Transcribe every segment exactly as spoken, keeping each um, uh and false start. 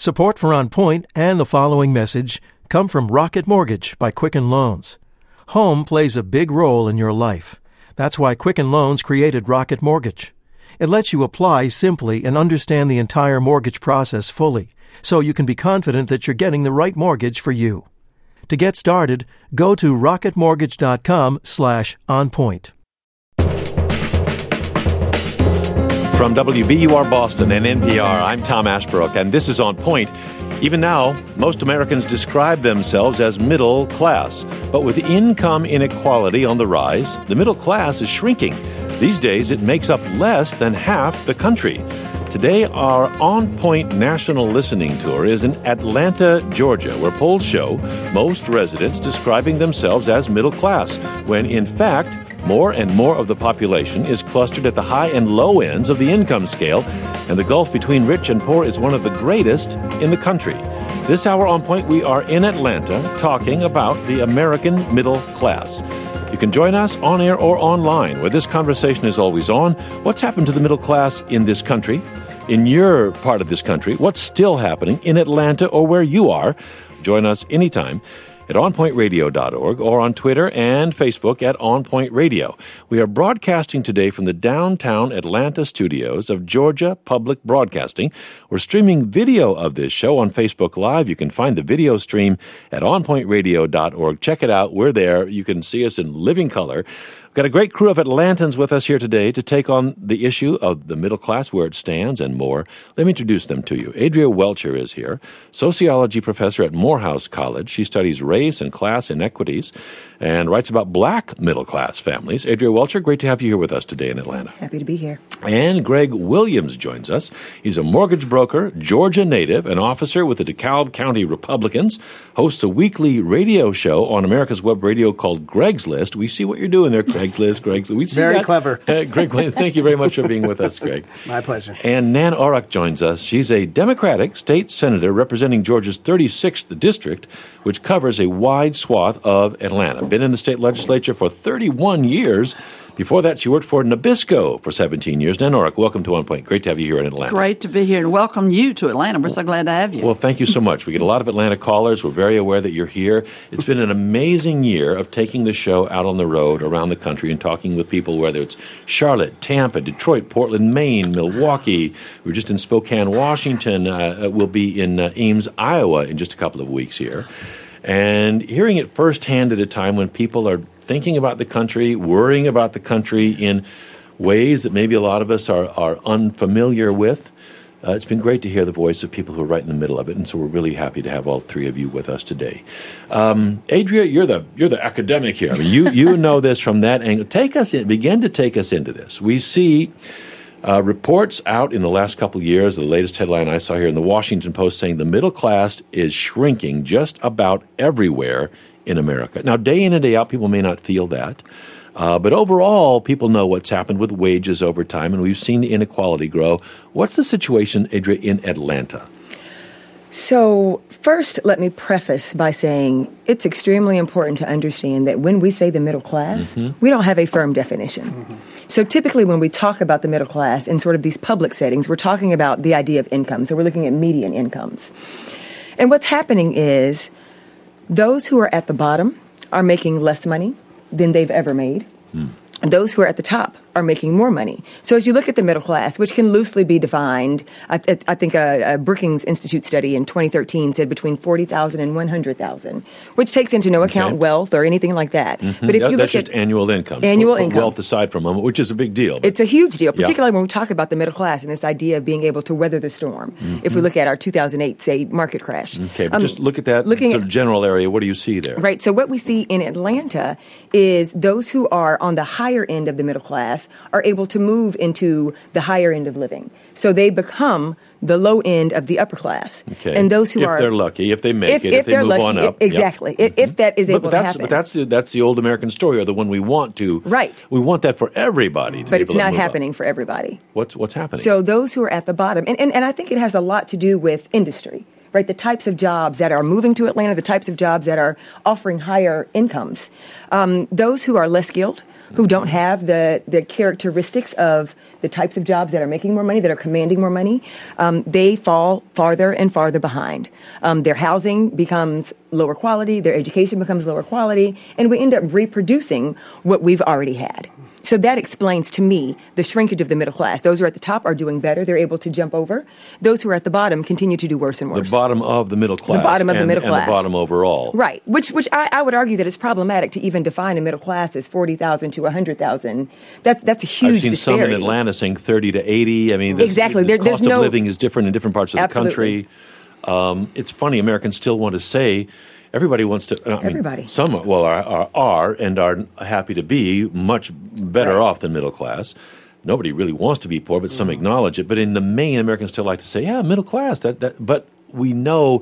Support for On Point and the following message come from Rocket Mortgage by Quicken Loans. Home plays a big role in your life. That's why Quicken Loans created Rocket Mortgage. It lets you apply simply and understand the entire mortgage process fully, so you can be confident that you're getting the right mortgage for you. To get started, go to rocketmortgage.com slash onpoint. From W B U R Boston and N P R, I'm Tom Ashbrook, and this is On Point. Even now, most Americans describe themselves as middle class. But with income inequality on the rise, the middle class is shrinking. These days, it makes up less than half the country. Today, our On Point National Listening Tour is in Atlanta, Georgia, where polls show most residents describing themselves as middle class, when in fact, more and more of the population is clustered at the high and low ends of the income scale, and the gulf between rich and poor is one of the greatest in the country. This hour on Point, we are in Atlanta talking about the American middle class. You can join us on air or online, where this conversation is always on. What's happened to the middle class in this country? In your part of this country, what's still happening in Atlanta or where you are? Join us anytime at on point radio dot org or on Twitter and Facebook at On Point Radio. We are broadcasting today from the downtown Atlanta studios of Georgia Public Broadcasting. We're streaming video of this show on Facebook Live. You can find the video stream at on point radio dot org. Check it out. We're there. You can see us in living color. We've got a great crew of Atlantans with us here today to take on the issue of the middle class, where it stands, and more. Let me introduce them to you. Adria Welcher is here, sociology professor at Morehouse College. She studies race and class inequities and writes about black middle-class families. Adria Welcher, great to have you here with us today in Atlanta. Happy to be here. And Greg Williams joins us. He's a mortgage broker, Georgia native, an officer with the DeKalb County Republicans, hosts a weekly radio show on America's Web Radio called Greg's List. We see what you're doing there, Greg's List, Greg. We see Very that. clever. Uh, Greg, thank you very much for being with us, Greg. My pleasure. And Nan Orrock joins us. She's a Democratic state senator representing Georgia's thirty-sixth district, which covers a wide swath of Atlanta. Been in the state legislature for thirty-one years. Before that, she worked for Nabisco for seventeen years. Nan Orrock, welcome to On Point. Great to have you here in Atlanta. Great to be here, and welcome you to Atlanta. We're so glad to have you. Well, thank you so much. We get a lot of Atlanta callers. We're very aware that you're here. It's been an amazing year of taking the show out on the road around the country and talking with people, whether it's Charlotte, Tampa, Detroit, Portland, Maine, Milwaukee. We're just in Spokane, Washington. Uh, we'll be in uh, Ames, Iowa in just a couple of weeks here. And hearing it firsthand at a time when people are thinking about the country, worrying about the country in ways that maybe a lot of us are, are unfamiliar with. Uh, it's been great to hear the voice of people who are right in the middle of it, and so we're really happy to have all three of you with us today. Um, Adria, you're the you're the academic here. I mean, you you know this from that angle. Take us in, begin to take us into this. We see uh, reports out in the last couple of years. The latest headline I saw here in the Washington Post saying the middle class is shrinking just about everywhere in America. Now, day in and day out, people may not feel that. Uh, but overall, people know what's happened with wages over time, and we've seen the inequality grow. What's the situation, Adria, in Atlanta? So first, let me preface by saying it's extremely important to understand that when we say the middle class, mm-hmm. we don't have a firm definition. Mm-hmm. So typically when we talk about the middle class in sort of these public settings, we're talking about the idea of income. So we're looking at median incomes. And what's happening is those who are at the bottom are making less money than they've ever made. Mm. And those who are at the top are making more money. So as you look at the middle class, which can loosely be defined, I, I think a, a Brookings Institute study in twenty thirteen said between forty thousand and one hundred thousand, which takes into no account okay. wealth or anything like that. Mm-hmm. But if that, you that's look just at annual income. Annual Put income. Wealth aside from them, which is a big deal. It's a huge deal, particularly yeah. when we talk about the middle class and this idea of being able to weather the storm. Mm-hmm. If we look at our two thousand eight, say, market crash. Okay, but um, just look at that sort of general area. What do you see there? Right. So what we see in Atlanta is those who are on the higher end of the middle class are able to move into the higher end of living. So they become the low end of the upper class. Okay. And those who if are... If they're lucky, if they make if, it, if, if they they're move lucky, on up. Exactly. Yep. If, if that is but, able but to that's, happen. But that's, that's the old American story, or the one we want to... Right. We want that for everybody to But be it's able to not move happening up. for everybody. What's, what's happening? So those who are at the bottom, and, and, and I think it has a lot to do with industry. Right, the types of jobs that are moving to Atlanta, the types of jobs that are offering higher incomes. Um, those who are less skilled, who don't have the, the characteristics of the types of jobs that are making more money, that are commanding more money, um, they fall farther and farther behind. Um, their housing becomes lower quality, their education becomes lower quality, and we end up reproducing what we've already had. So that explains to me the shrinkage of the middle class. Those who are at the top are doing better. They're able to jump over. Those who are at the bottom continue to do worse and worse. The bottom of the middle class. The bottom of and, the middle and class. And the bottom overall. Right. Which which I, I would argue that it's problematic to even define a middle class as forty thousand to one hundred thousand. That's that's a huge I've seen disparity. some in Atlanta saying thirty to eighty. I mean, exactly. The there, cost there's of no, living is different in different parts of absolutely. the country. Um, it's funny, Americans still want to say, everybody wants to. I mean, Everybody. Some, well, are, are, are and are happy to be much better right. off than middle class. Nobody really wants to be poor, but some acknowledge it. But in the main, Americans still like to say, yeah, middle class. That, that, but we know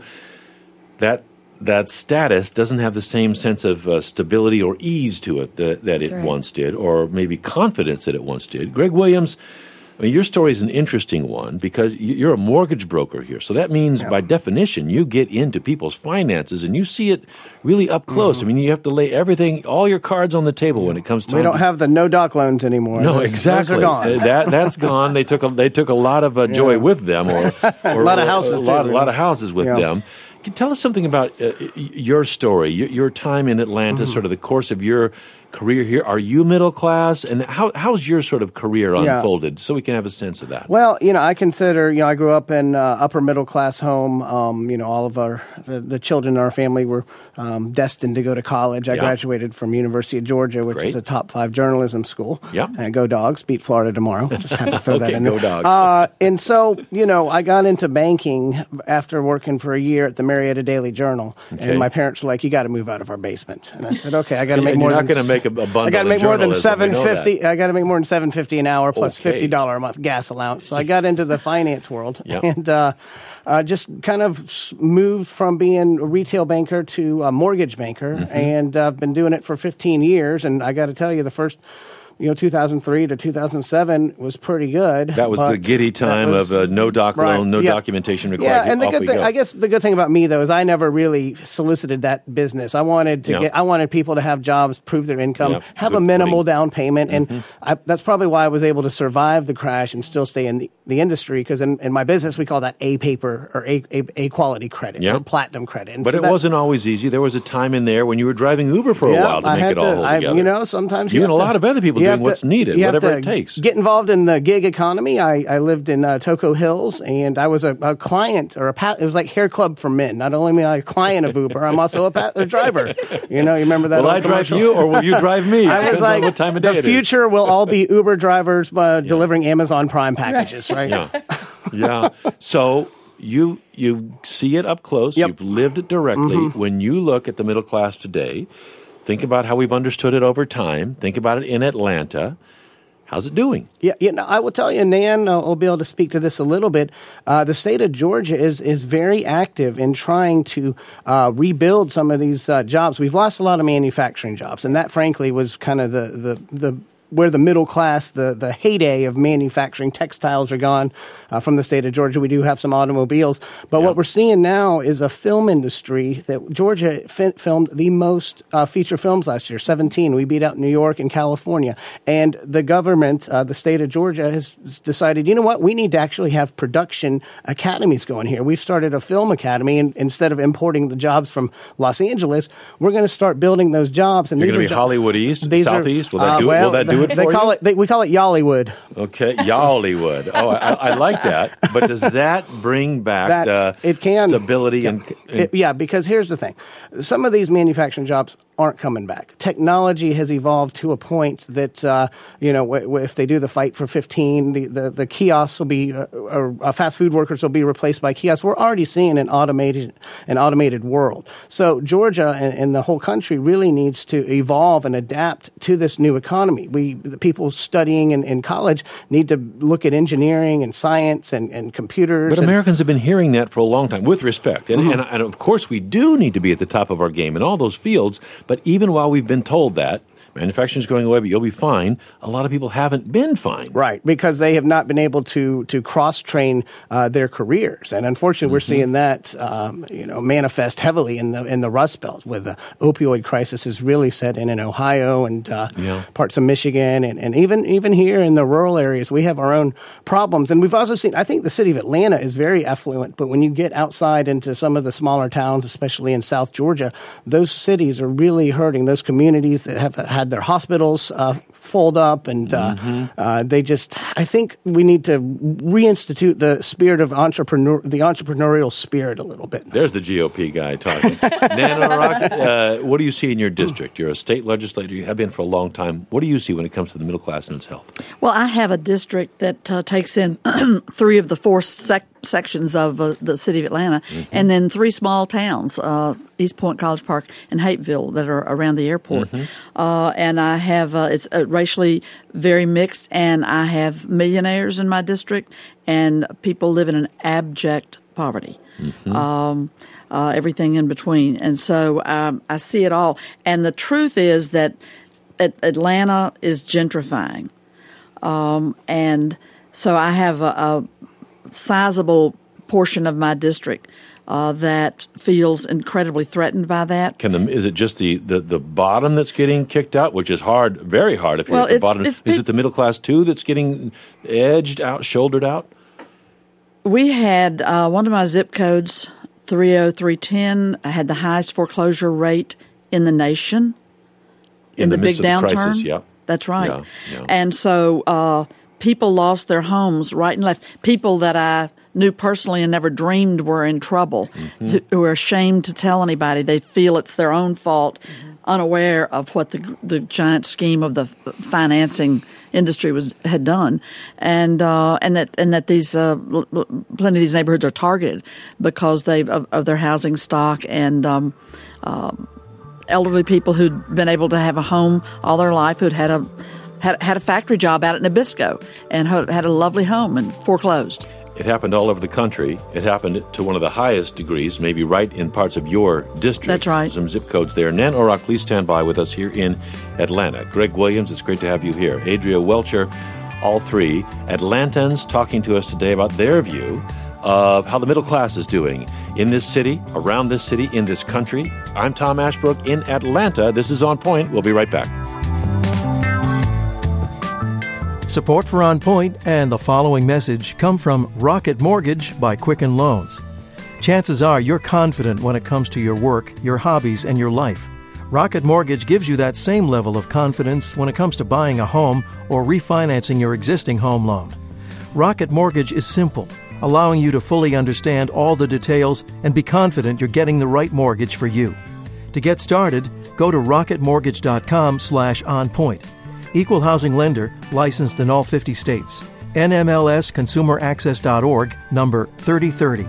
that that status doesn't have the same sense of uh, stability or ease to it that, that it right. once did, or maybe confidence that it once did. Greg Williams, I mean, your story is an interesting one because you're a mortgage broker here. So that means, yeah. by definition, you get into people's finances and you see it really up close. Mm-hmm. I mean, you have to lay everything, all your cards on the table when it comes to. We don't have the no-doc loans anymore. No, those, exactly. Those are gone. that that's gone. They took a, they took a lot of uh, joy yeah. with them, or, or a lot of houses, a lot, too, a lot of houses with yeah. them. Tell us something about uh, your story, your, your time in Atlanta, mm-hmm. sort of the course of your career here. Are you middle class? And how how's your sort of career unfolded, yeah. so we can have a sense of that? Well, you know, I consider, you know, I grew up in uh, upper middle class home. Um, you know, all of our, the, the children in our family were um, destined to go to college. I yeah. graduated from University of Georgia, which Great. is a top five journalism school. Yeah. And go Dogs, beat Florida tomorrow. Just had to throw okay, that in go there. Dogs. Uh, and so, you know, I got into banking after working for a year at the Marietta Daily Journal. Okay. And my parents were like, you got to move out of our basement. And I said, okay, I got to make more you're than... You're not going to make a, a bundle I got to make more than seven fifty. I got to make more than seven fifty an hour plus okay. fifty dollars a month gas allowance. So I got into the finance world yep. and uh, uh, just kind of moved from being a retail banker to a mortgage banker, mm-hmm. and I've uh, been doing it for fifteen years. And I got to tell you, the first. You know, two thousand three to two thousand seven was pretty good. That was the giddy time was, of uh, no doc right, loan, no yeah. documentation required. Yeah, and the Off good we thing, go. I guess, the good thing about me though is I never really solicited that business. I wanted to yeah. get, I wanted people to have jobs, prove their income, yeah, have a minimal footing. down payment, mm-hmm. and I, that's probably why I was able to survive the crash and still stay in the, the industry. Because in, in my business, we call that A paper or A A, a quality credit yeah. or platinum credit. And but so it that, wasn't always easy. There was a time in there when you were driving Uber for a yeah, while to I make had it all to, hold I, together. You know, sometimes you, you have and a to, lot of other people doing what's needed, whatever it takes. Get involved in the gig economy. I, I lived in uh, Toco Hills, and I was a, a client or a pat. It was like hair club for men. Not only am I a client of Uber, I'm also a, pat, a driver. You know, you remember that? Will I drive commercial? you, or will you drive me? I was like, what time of day the it future is. will all be Uber drivers uh, delivering Amazon Prime packages, right? Yeah, yeah. So you you see it up close. Yep. You've lived it directly. Mm-hmm. When you look at the middle class today, think about how we've understood it over time. Think about it in Atlanta. How's it doing? Yeah, you know, I will tell you, Nan uh, will be able to speak to this a little bit. Uh, the state of Georgia is is very active in trying to uh, rebuild some of these uh, jobs. We've lost a lot of manufacturing jobs, and that, frankly, was kind of the the the. where the middle class, the, the heyday of manufacturing textiles are gone uh, from the state of Georgia. We do have some automobiles. But yeah. what we're seeing now is a film industry that Georgia fi- filmed the most uh, feature films last year, seventeen. We beat out New York and California. And the government, uh, the state of Georgia, has decided, you know what, we need to actually have production academies going here. We've started a film academy, and instead of importing the jobs from Los Angeles, we're going to start building those jobs. And You're these going to be jo- Hollywood East, these Southeast? Are, Will that uh, do well, it? Will that do it they for call you? It, they, we call it Yollywood. Okay, Yollywood. Oh, I, I like that. But does that bring back uh, it can, stability? Yeah. and, and it, yeah, because here's the thing. Some of these manufacturing jobs aren't coming back. Technology has evolved to a point that, uh, you know, w- w- if they do the fight for fifteen, the, the, the kiosks will be, uh, or uh, fast food workers will be replaced by kiosks. We're already seeing an automated, an automated world. So Georgia and, and the whole country really needs to evolve and adapt to this new economy. We, the people studying in, in college need to look at engineering and science and, and computers. But and, Americans have been hearing that for a long time, with respect. And, Mm-hmm. and, and of course, we do need to be at the top of our game in all those fields. But even while we've been told that, manufacturing's going away, but you'll be fine. A lot of people haven't been fine. Right, because they have not been able to to cross-train uh, their careers. And unfortunately, mm-hmm. we're seeing that um, you know, manifest heavily in the in the Rust Belt, where the opioid crisis is really set in in Ohio and uh, yeah. parts of Michigan. And, and even, even here in the rural areas, we have our own problems. And we've also seen, I think the city of Atlanta is very affluent, but when you get outside into some of the smaller towns, especially in South Georgia, those cities are really hurting. Those communities that have had their hospitals uh, fold up, and uh, mm-hmm. uh, they just, I think we need to reinstitute the spirit of entrepreneur, the entrepreneurial spirit a little bit. There's the G O P guy talking. Nan O'Rourke, uh, what do you see in your district? You're a state legislator. You have been for a long time. What do you see when it comes to the middle class and its health? Well, I have a district that uh, takes in three of the four sec- sections of uh, the city of Atlanta, mm-hmm. and then three small towns, uh, East Point, College Park, and Hapeville, that are around the airport. Mm-hmm. Uh, and I have uh, it's uh, racially very mixed, and I have millionaires in my district and people living in abject poverty. Mm-hmm. Um, uh, everything in between. And so um, I see it all. And the truth is that Atlanta is gentrifying. Um, and so I have a, a sizable portion of my district uh, that feels incredibly threatened by that. Can the, is it just the, the, the bottom that's getting kicked out, which is hard, very hard if you're well, at the it's, bottom? It's, is it the middle class too that's getting edged out, shouldered out? We had uh, one of my zip codes, three oh three one oh, had the highest foreclosure rate in the nation in, in the, the big downturn. The crisis, yeah. That's right. Yeah, yeah. And so uh, people lost their homes right and left. People that I knew personally and never dreamed were in trouble, mm-hmm. to, who are ashamed to tell anybody. They feel it's their own fault, mm-hmm. unaware of what the the giant scheme of the financing industry was had done, and uh, and that and that these uh, plenty of these neighborhoods are targeted because they of, of their housing stock and. Um, um, elderly people who'd been able to have a home all their life, who'd had a had, had a factory job out at Nabisco and had a lovely home and foreclosed. It happened all over the country. It happened to one of the highest degrees, maybe right in parts of your district. That's right. Some zip codes there. Nan O'Rourke, please stand by with us here in Atlanta. Greg Williams, it's great to have you here. Adria Welcher, all three Atlantans talking to us today about their view of how the middle class is doing in this city, around this city, in this country. I'm Tom Ashbrook in Atlanta. This is On Point. We'll be right back. Support for On Point and the following message come from Rocket Mortgage by Quicken Loans. Chances are you're confident when it comes to your work, your hobbies, and your life. Rocket Mortgage gives you that same level of confidence when it comes to buying a home or refinancing your existing home loan. Rocket Mortgage is simple, allowing you to fully understand all the details and be confident you're getting the right mortgage for you. To get started, go to rocketmortgage.com slash onpoint. Equal housing lender, licensed in all fifty states. N M L S consumer access dot org, number thirty thirty.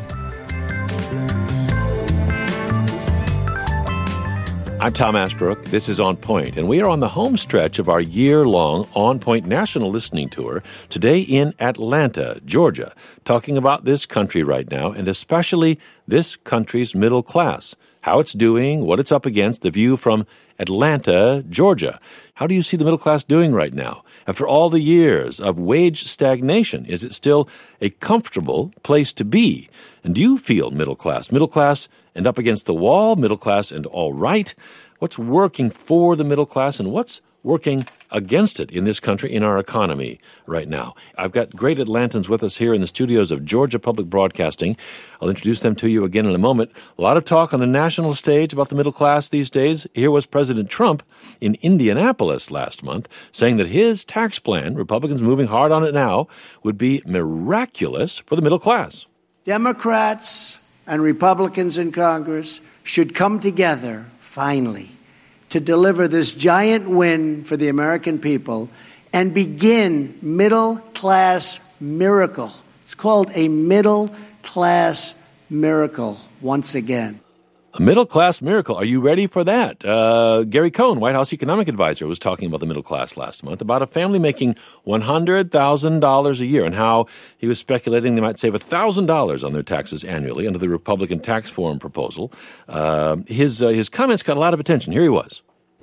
I'm Tom Ashbrook. This is On Point, and we are on the home stretch of our year-long On Point National Listening Tour, today in Atlanta, Georgia, talking about this country right now, and especially this country's middle class, how it's doing, what it's up against, the view from Atlanta, Georgia. How do you see the middle class doing right now? After all the years of wage stagnation, is it still a comfortable place to be? And do you feel middle class? Middle class and up against the wall, middle class and all right? What's working for the middle class and what's working against it in this country, in our economy right now? I've got great Atlantans with us here in the studios of Georgia Public Broadcasting. I'll introduce them to you again in a moment. A lot of talk on the national stage about the middle class these days. Here was President Trump in Indianapolis last month saying that his tax plan, Republicans moving hard on it now, would be miraculous for the middle class. Democrats and Republicans in Congress should come together, finally, to deliver this giant win for the American people and begin middle-class miracle. It's called a middle-class miracle once again. A middle-class miracle. Are you ready for that? Uh, Gary Cohn, White House economic advisor, was talking about the middle class last month, about a family making one hundred thousand dollars a year and how he was speculating they might save one thousand dollars on their taxes annually under the Republican tax reform proposal. Uh, his, uh, his comments got a lot of attention. Here he was.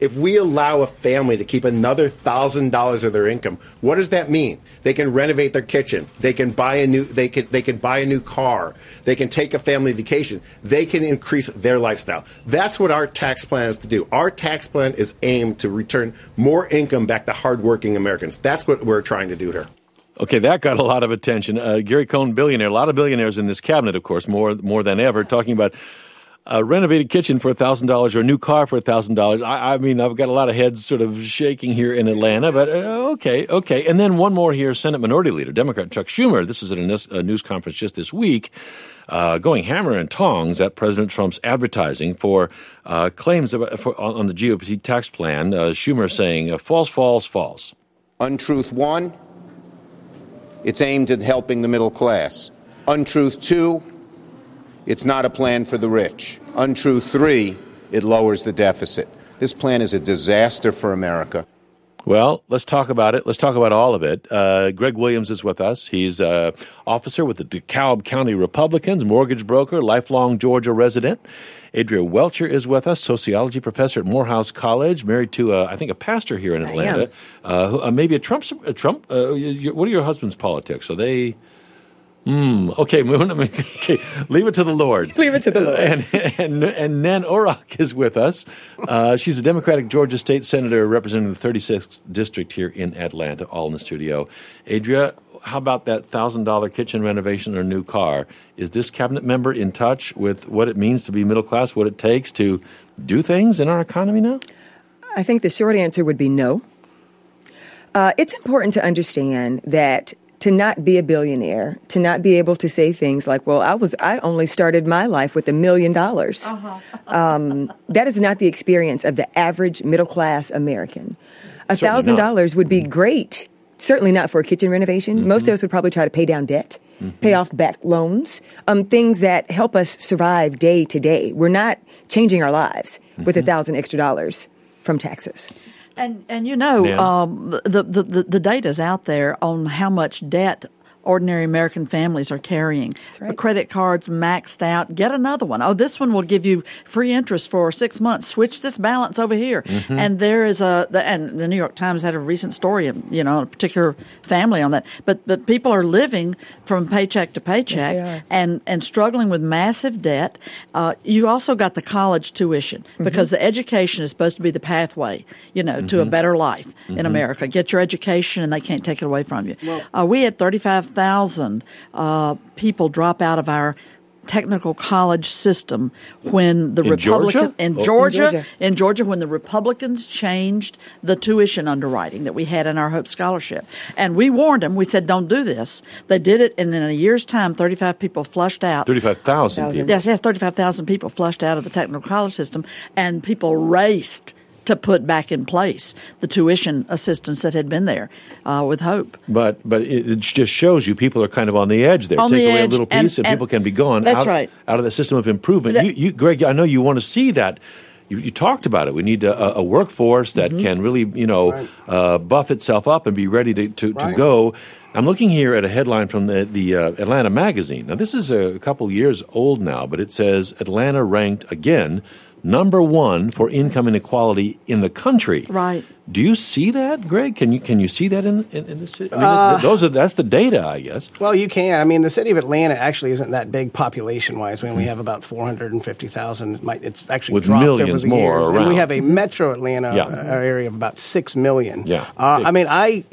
If we allow a family to keep another one thousand dollars of their income, what does that mean? They can renovate their kitchen. They can buy a new they can they can buy a new car. They can take a family vacation. They can increase their lifestyle. That's what our tax plan is to do. Our tax plan is aimed to return more income back to hardworking Americans. That's what we're trying to do here. Okay, that got a lot of attention. Uh, Gary Cohn, billionaire. A lot of billionaires in this cabinet, of course, more more than ever, talking about a renovated kitchen for one thousand dollars or a new car for one thousand dollars. I, I mean, I've got a lot of heads sort of shaking here in Atlanta, but uh, okay, okay. And then one more here, Senate Minority Leader, Democrat Chuck Schumer. This was at a, news, a news conference just this week, uh, going hammer and tongs at President Trump's advertising for uh, claims about, for, on, on the G O P tax plan. Uh, Schumer saying, uh, false, false, false. Untruth one, it's aimed at helping the middle class. Untruth two, it's not a plan for the rich. Untruth three, it lowers the deficit. This plan is a disaster for America. Well, let's talk about it. Let's talk about all of it. Uh, Greg Williams is with us. He's an officer with the DeKalb County Republicans, mortgage broker, lifelong Georgia resident. Adria Welcher is with us, sociology professor at Morehouse College, married to, uh, I think, a pastor here in Atlanta. Uh, who, uh, maybe a Trump. A Trump. Uh, what are your husband's politics? Are they... Hmm. Okay, okay, leave it to the Lord. Leave it to the Lord. And and, and Nan Orrock is with us. Uh, she's a Democratic Georgia State Senator representing the thirty-sixth District here in Atlanta, all in the studio. Adria, how about that one thousand dollars kitchen renovation or new car? Is this cabinet member in touch with what it means to be middle class, what it takes to do things in our economy now? I think the short answer would be no. Uh, it's important to understand that to not be a billionaire, to not be able to say things like, well, I was, I only started my life with a million dollars. Um, that is not the experience of the average middle-class American. A thousand dollars would be great. Certainly not for a kitchen renovation. Mm-hmm. Most of us would probably try to pay down debt, mm-hmm. pay off back loans, um, things that help us survive day to day. We're not changing our lives mm-hmm. with a thousand extra dollars from taxes. And and you know, yeah. um, the, the, the, the data's out there on how much debt ordinary American families are carrying. That's right. Credit cards maxed out. Get another one. Oh, this one will give you free interest for six months. Switch this balance over here. Mm-hmm. And there is a, the, and the New York Times had a recent story of, you know, a particular family on that. But but people are living from paycheck to paycheck yes, and, and struggling with massive debt. Uh, you also got the college tuition mm-hmm. because the education is supposed to be the pathway, you know, mm-hmm. to a better life mm-hmm. in America. Get your education and they can't take it away from you. Well, uh, we had thirty-five thousand uh, people drop out of our technical college system when the in Republican Georgia? in Oh. Georgia In Georgia. in Georgia when the Republicans changed the tuition underwriting that we had in our Hope Scholarship, and we warned them. We said, "Don't do this." They did it, and in a year's time, thirty-five people flushed out. thirty-five thousand people. Yes, yes, thirty-five thousand people flushed out of the technical college system, and people raced to put back in place the tuition assistance that had been there uh, with Hope. But but it, it just shows you people are kind of on the edge there. On Take the away edge, a little piece and, and- people can be gone That's out, right. out of the system of improvement. That- you, you, Greg, I know you want to see that. You, you talked about it. We need a, a workforce that Mm-hmm. can really, you know, Right. uh, buff itself up and be ready to, to, to Right. go. I'm looking here at a headline from the, the uh, Atlanta Magazine. Now, this is a couple years old now, but it says Atlanta ranked again number one for income inequality in the country. Right. Do you see that, Greg? Can you can you see that in in, in the city? I mean, Uh, th- those are that's the data, I guess. Well, you can. I mean, the city of Atlanta actually isn't that big population-wise. We only have about four hundred fifty thousand. It might- It's actually With dropped over millions the more years. And around. we have a metro Atlanta Yeah. uh, area of about six million. Yeah. Uh, Big. I mean, I.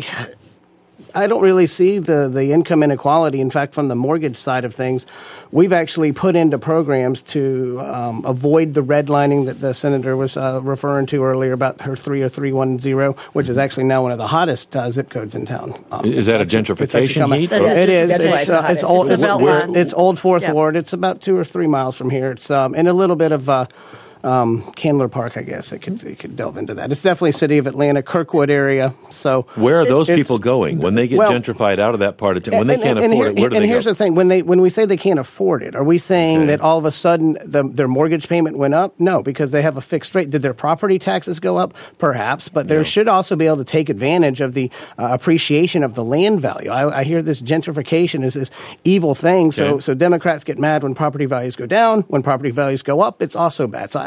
I don't really see the, the income inequality. In fact, from the mortgage side of things, we've actually put into programs to um, avoid the redlining that the senator was uh, referring to earlier about her three oh three one zero, which is actually now one of the hottest uh, zip codes in town. Um, Is that a it's actually- it's actually gentrification coming- heat? That's or- it. It is. That's why It's, it's the uh, it's hottest. old. It's It's, the belt it's, line. it's Old Fourth Yeah. Ward. It's about two or three miles from here. It's um, in a little bit of uh, um, Candler Park, I guess. It could it could delve into that. It's definitely city of Atlanta, Kirkwood area. So Where are those it's- people going when they get well, gentrified out of that part of town? When they and- can't and- and afford here- it, where do and they here's go? the thing: when they when we say they can't afford it, are we saying Okay. that all of a sudden the, their mortgage payment went up? No, because they have a fixed rate. Did their property taxes go up? Perhaps, but they Yeah. should also be able to take advantage of the uh, appreciation of the land value. I, I hear this gentrification is this evil thing. So Okay. so Democrats get mad when property values go down. When property values go up, it's also bad. So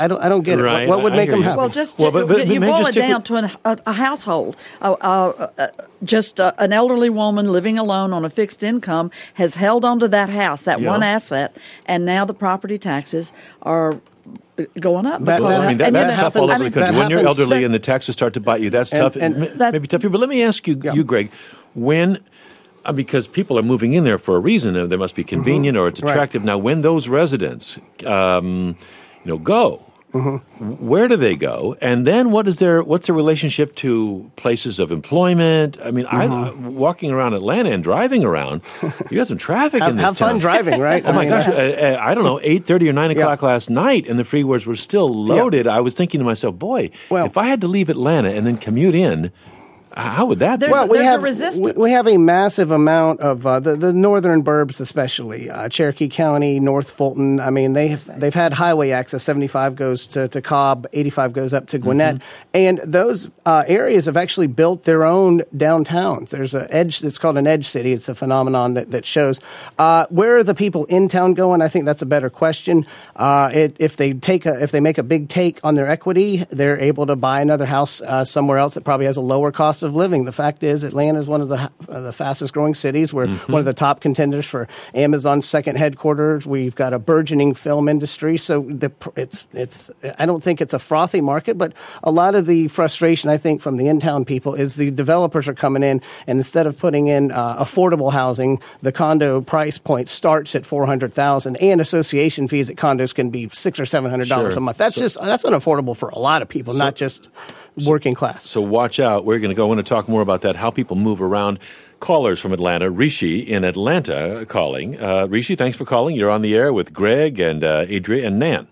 I, I don't I don't get Right. it. What, what would I make hear them you. happy? Well, just Well, but- but- you but boil just it stick down with- to an, a, a household. Uh, uh, uh, just uh, an elderly woman living alone on a fixed income has held onto that house, that Yeah. one asset, and now the property taxes are going up. That- because- Well, I mean, that, and that's then- tough all happens- over the that country. When you're happens- elderly and the taxes start to bite you, that's And- tough. and- It That- may be tough here. But let me ask you, Yeah. you Greg, when uh, because people are moving in there for a reason, and they must be convenient or it's Mm-hmm. Right. attractive. Now, when those residents, um, you know, go. Mm-hmm. Where do they go? And then what is their what's their relationship to places of employment? I mean, I Mm-hmm. walking around Atlanta and driving around, you got some traffic have in this have fun town. driving, right? Oh my I mean, gosh! Uh, uh, I don't know, eight thirty or nine Yeah. o'clock last night, and the freeways were still loaded. I was thinking to myself, "Boy, Well- if I had to leave Atlanta and then commute in, how would that be?" There's- Well, we there's a have resistance. We, we have a massive amount of uh, the the northern burbs, especially uh, Cherokee County, North Fulton. I mean, they have they've had highway access. seventy-five goes to, to Cobb, eighty-five goes up to Gwinnett, Mm-hmm. and those uh, areas have actually built their own downtowns. There's an edge. It's called an edge city. It's a phenomenon that that shows uh, where are the people in town going. I think that's a better question. Uh, it, if they take a if they make a big take on their equity, they're able to buy another house uh, somewhere else that probably has a lower cost of living. The fact is, Atlanta is one of the uh, the fastest growing cities. We're Mm-hmm. one of the top contenders for Amazon's second headquarters. We've got a burgeoning film industry. So the, it's it's I don't think it's a frothy market, but a lot of the frustration I think from the in-town people is the developers are coming in, and instead of putting in uh, affordable housing, the condo price point starts at four hundred thousand, and association fees at condos can be six or seven hundred dollars Sure. a month. That's So- just that's unaffordable for a lot of people, not just working class. So watch out. We're going to go. I want to talk more about that, how people move around. Callers from Atlanta. Rishi in Atlanta calling. Uh, Rishi, thanks for calling. You're on the air with Greg and uh, Adria and Nan.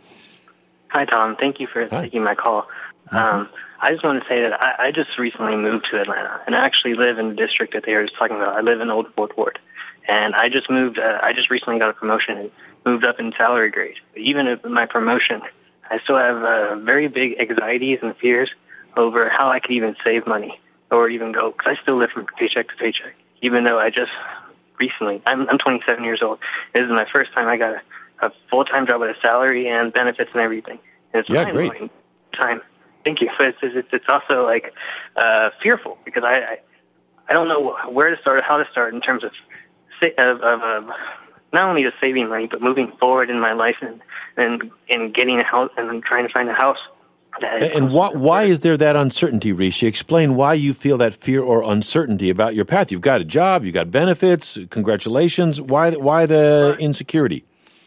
Hi, Tom. Thank you for Hi. taking my call. Um, I just want to say that I, I just recently moved to Atlanta, and I actually live in the district that they were just talking about. I live in Old Fourth Ward, and I just moved. Uh, I just recently got a promotion and moved up in salary grade. But even with my promotion, I still have uh, very big anxieties and fears over how I could even save money or even go, because I still live from paycheck to paycheck, even though I just recently, I'm, I'm twenty-seven years old. This is my first time I got a, a full-time job with a salary and benefits and everything. And it's Yeah, mind-blowing great. time. Thank you. But it's, it's, it's also like uh, fearful because I, I I don't know where to start or how to start in terms of sa- of, of, of not only just saving money but moving forward in my life and and, and getting a house and then trying to find a house. That is And why, why is there that uncertainty, Rishi? Explain why you feel that fear or uncertainty about your path. You've got a job, you've got benefits, congratulations. Why, why the insecurity?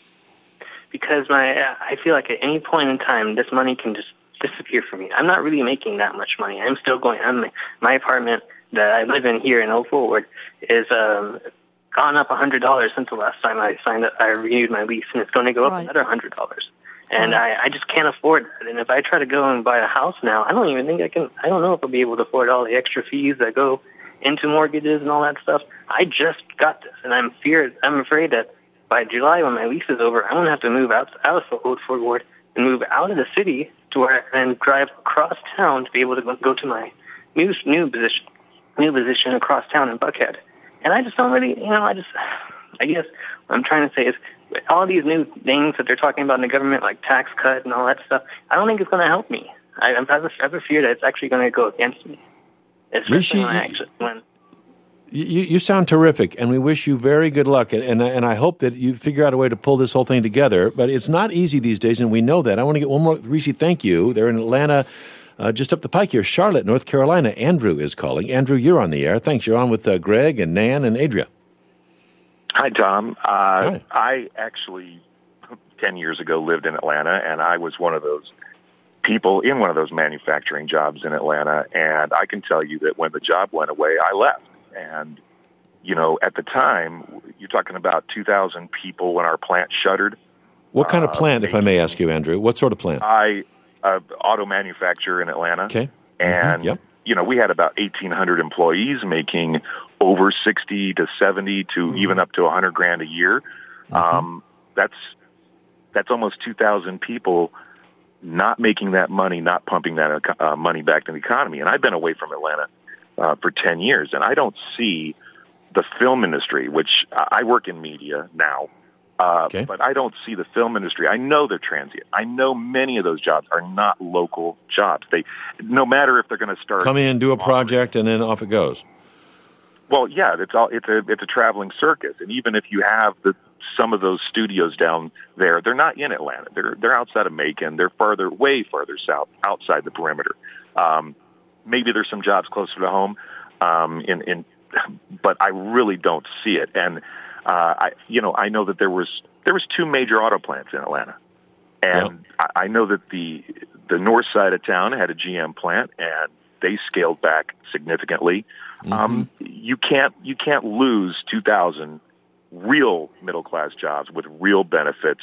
Because my I feel like at any point in time this money can just disappear from me. I'm not really making that much money. I'm still going. I'm my apartment that I live in here in Old Forward is um, gone up a hundred dollars since the last time I signed up. I renewed my lease, and it's going to go up Right. another hundred dollars. And I, I just can't afford that. And if I try to go and buy a house now, I don't even think I can. I don't know if I'll be able to afford all the extra fees that go into mortgages and all that stuff. I just got this, and I'm feared. I'm afraid that by July, when my lease is over, I'm going to have to move out out of Old Fort Ward and move out of the city to where I can drive across town to be able to go, go to my new new position, new position across town in Buckhead. And I just don't really, you know, I just, I guess what I'm trying to say is all these new things that they're talking about in the government, like tax cut and all that stuff, I don't think it's going to help me. I, I'm- I have a, I have a fear that it's actually going to go against me. Especially Rishi, when I actually, when You, you sound terrific, and we wish you very good luck. And, and and I hope that you figure out a way to pull this whole thing together. But it's not easy these days, and we know that. I want to get one more. Rishi, thank you. They're in Atlanta, uh, just up the pike here, Charlotte, North Carolina. Andrew is calling. Andrew, you're on the air. Thanks. You're on with uh, Greg and Nan and Adria. Hi, Tom. Uh, Hi. I actually, ten years ago, lived in Atlanta, and I was one of those people in one of those manufacturing jobs in Atlanta. And I can tell you that when the job went away, I left. And, you know, at the time, you're talking about two thousand people when our plant shuttered. What kind of Uh, plant, if I may ask you, Andrew? What sort of plant? I, uh, auto manufacturer in Atlanta. Okay. And, Mhm, yep. you know, we had about eighteen hundred employees making over sixty to seventy to even up to one hundred grand a year. Um, that's that's almost two thousand people not making that money, not pumping that uh, money back to the economy. And I've been away from Atlanta uh, for ten years, and I don't see the film industry, which I work in media now, Uh, Okay. But I don't see the film industry. I know they're transient. I know many of those jobs are not local jobs. They, no matter if they're going to start Come in, do a project, and then off it goes. Well, yeah, it's all it's a it's a traveling circus, and even if you have the some of those studios down there, they're not in Atlanta. They're they're outside of Macon. They're farther, way farther south, outside the perimeter. Um, maybe there's some jobs closer to home, um, in in, but I really don't see it. And uh, I, you know, I know that there was there was two major auto plants in Atlanta, and Yep. I, I know that the the north side of town had a G M plant, and they scaled back significantly. Mm-hmm. Um, you can't you can't lose two thousand real middle class jobs with real benefits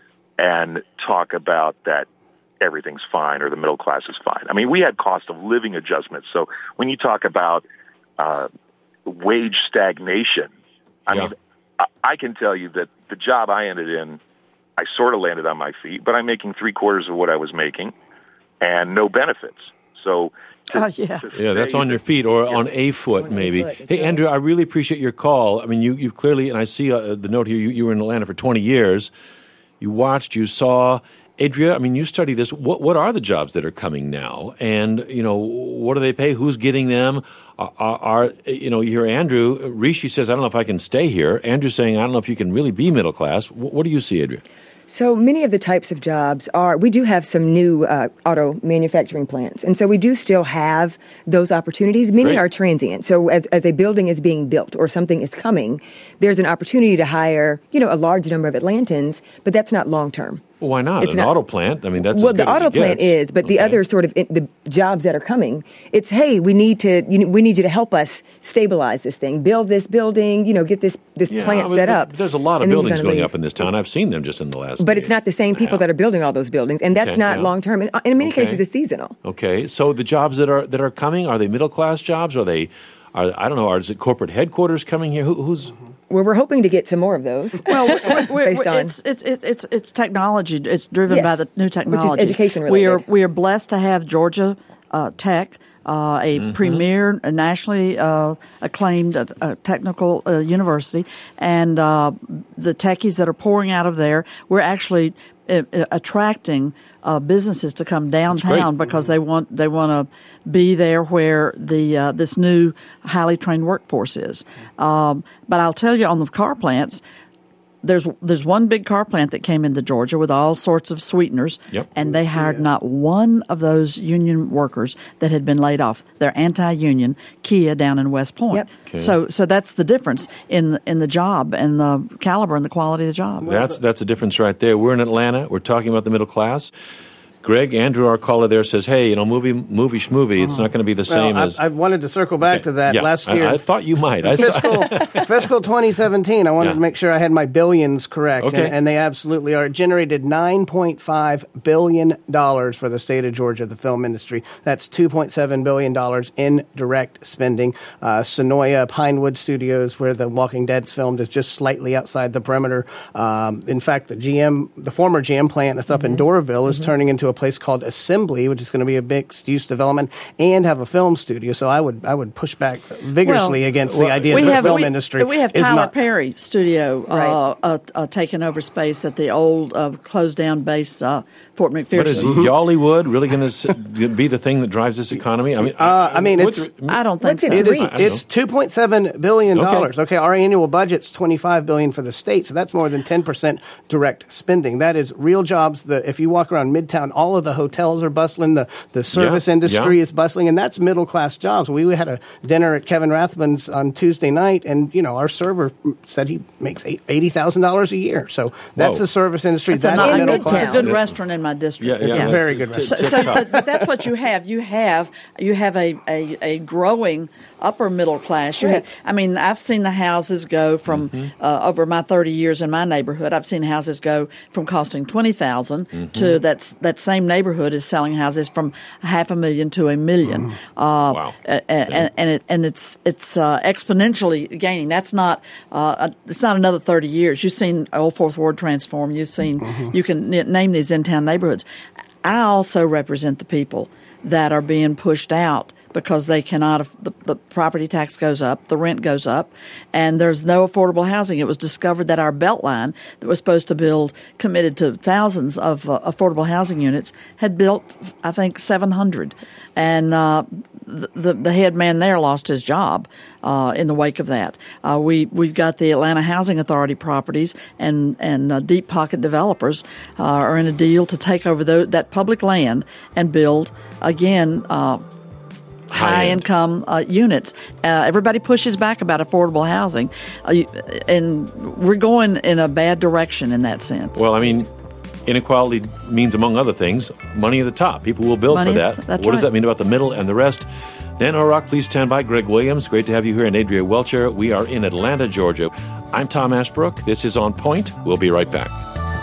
and talk about that everything's fine or the middle class is fine. I mean, we had cost of living adjustments. So when you talk about uh, wage stagnation, I Yeah. mean, I, I can tell you that the job I ended in, I sort of landed on my feet, but I'm making three quarters of what I was making and no benefits. So Oh, yeah. Yeah, that's on your feet or on a foot, On a maybe. foot, that's Hey, right. Andrew, I really appreciate your call. I mean, you you clearly, and I see uh, the note here, you, you were in Atlanta for twenty years. You watched, you saw. Adria, I mean, you study this. What what are the jobs that are coming now? And, you know, what do they pay? Who's getting them? Are, are, are you know, you hear Andrew, Rishi says, I don't know if I can stay here. Andrew's saying, I don't know if you can really be middle class. What, what do you see, Adria? So many of the types of jobs are, we do have some new uh, auto manufacturing plants. And so we do still have those opportunities. Many Great. are transient. So as, as a building is being built or something is coming, there's an opportunity to hire, you know, a large number of Atlantans, but that's not long term. Well, why not? It's An not- auto plant? I mean, that's well, as good the as auto it plant gets. is, but the Okay. other sort of in, the jobs that are coming, it's hey, we need to, you know, we need you to help us stabilize this thing, build this building, you know, get this this Yeah, plant but set th- up. There's a lot of and then you're buildings gonna going leave. up in this town. I've seen them just in the last. But it's not the same people Yeah. that are building all those buildings, and that's Okay, not yeah. long term. And in many Okay. cases, it's seasonal. Okay, so the jobs that are that are coming, are they middle class jobs? Are they? Are I don't know. Are is it corporate headquarters coming here? Who, who's? Well, we're hoping to get some more of those. Well, we're, we're, Based on- it's, it's it's it's it's technology. It's driven Yes, by the new which is technology. education We are related. we are blessed to have Georgia uh, Tech, uh, a Mm-hmm. premier, a nationally uh, acclaimed uh, uh, technical uh, university, and uh, the techies that are pouring out of there. We're actually uh, uh, attracting uh, businesses to come downtown great. because they want they want to be there where the uh, this new highly trained workforce is. Um, but I'll tell you, on the car plants, there's there's one big car plant that came into Georgia with all sorts of sweeteners, Yep. and they hired not one of those union workers that had been laid off. They're anti-union. Kia down in West Point. Yep. Okay. So so that's the difference in in the job and the caliber and the quality of the job. That's that's a difference right there. We're in Atlanta. We're talking about the middle class. Greg, Andrew, our caller there says, "Hey, you know, movie, movie, schmovie. It's not going to be the same Well, as." I, I wanted to circle back Okay. to that Yeah, last I- year. I, thought you might. I saw, fiscal fiscal twenty seventeen. I wanted Yeah. to make sure I had my billions correct, Okay. and, and they absolutely are. It generated nine point five billion dollars for the state of Georgia, the film industry. That's two point seven billion dollars in direct spending. Uh, Sonoya Pinewood Studios, where the Walking Dead's filmed, is just slightly outside the perimeter. Um, in fact, the G M, the former G M plant that's up in Doraville, is turning into a place called Assembly, which is going to be a mixed-use development and have a film studio. So I would I would push back vigorously Well, against well, the idea we that the have film we, industry we have is Tyler not. Perry Studio uh, Right. uh, uh, taking over space at the old uh, closed down base uh, Fort but is McPherson. Yollywood really going to be the thing that drives this economy? I mean, Uh, I mean, what's- it's- I don't think What's so. its It is. reach? I don't It's two point seven billion dollars. Okay. Okay. our annual budget's twenty-five billion dollars for the state, so that's more than ten percent direct spending. That is real jobs. The if you walk around Midtown, all of the hotels are bustling. The the service Yeah, industry yeah. is bustling, and that's middle class jobs. We, we had a dinner at Kevin Rathman's on Tuesday night, and you know our server said he makes eighty thousand dollars a year. So that's Whoa. the service industry. It's a, That's not- middle it's class. a good restaurant in my district. Yeah, yeah, It's a that's very good t- So, restaurant. so but, but that's what you have. You have you have a, a, a growing upper middle class. You Right. have. I mean, I've seen the houses go from Mm-hmm. uh, over my thirty years in my neighborhood. I've seen houses go from costing twenty thousand Mm-hmm. to that's that same neighborhood is selling houses from half a million to a million. Uh, Wow. a- a- and, and it and it's it's uh, exponentially gaining. That's not uh, a, it's not another thirty years. You've seen Old Fourth Ward transform. You've seen you can n- name these in town neighborhoods. I also represent the people that are being pushed out because they cannot, the, the property tax goes up, the rent goes up, and there's no affordable housing. It was discovered that our Beltline that was supposed to build, committed to thousands of uh, affordable housing units, had built, I think, seven hundred. And uh, the, the head man there lost his job uh, in the wake of that. Uh, we, we've got the Atlanta Housing Authority properties, and, and uh, deep pocket developers uh, are in a deal to take over the, that public land and build, again, uh, high-income uh, units. Uh, everybody pushes back about affordable housing, uh, and we're going in a bad direction in that sense. Well, I mean, inequality means, among other things, money at the top. People will build Money for at that. the- that's what does right. that mean about the middle and the rest? Dan O'Rourke, please stand by. Greg Williams, great to have you here, and Adria Welcher. We are in Atlanta, Georgia. I'm Tom Ashbrook. This is On Point. We'll be right back.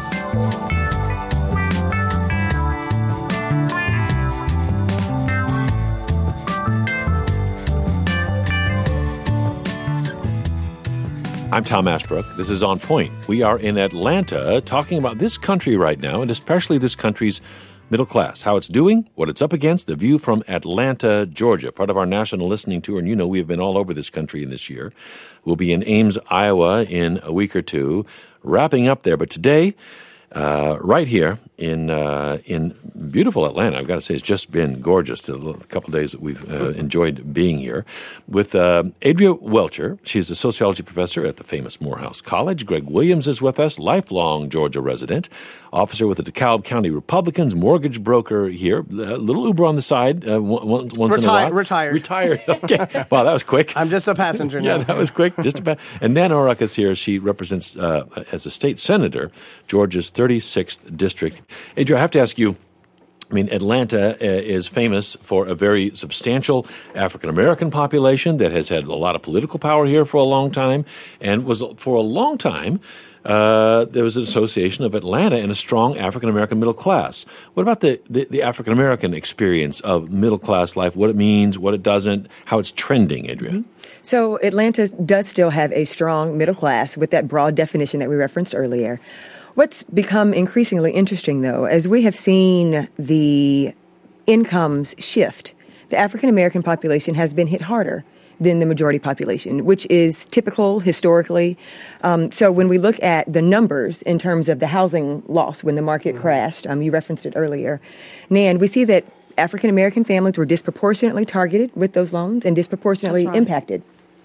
I'm Tom Ashbrook. This is On Point. We are in Atlanta talking about this country right now, and especially this country's middle class, how it's doing, what it's up against, the view from Atlanta, Georgia, part of our national listening tour. And you know we have been all over this country in this year. We'll be in Ames, Iowa in a week or two, wrapping up there. But today, uh, right here in uh, in beautiful Atlanta, I've got to say it's just been gorgeous the couple of days that we've uh, enjoyed being here, with uh, Adria Welcher. She's a sociology professor at the famous Morehouse College. Greg Williams is with us, lifelong Georgia resident, officer with the DeKalb County Republicans, mortgage broker here, a little Uber on the side uh, once, once in a while. Retired. Retired. Okay. Wow, that was quick. I'm just a passenger now. Yeah, that was quick. Just about. And Dan O'Rourke is here. She represents, uh, as a state senator, Georgia's thirty-sixth district. Adria, I have to ask you, I mean, Atlanta uh, is famous for a very substantial African-American population that has had a lot of political power here for a long time, and was for a long time uh, there was an association of Atlanta and a strong African-American middle class. What about the, the, the African-American experience of middle-class life, what it means, what it doesn't, how it's trending, Adria? Mm-hmm. So Atlanta does still have a strong middle class with that broad definition that we referenced earlier. What's become increasingly interesting, though, as we have seen the incomes shift, the African-American population has been hit harder than the majority population, which is typical historically. Um, so when we look at the numbers in terms of the housing loss when the market mm-hmm. crashed, um, you referenced it earlier, Nan, we see that African-American families were disproportionately targeted with those loans and disproportionately That's right. impacted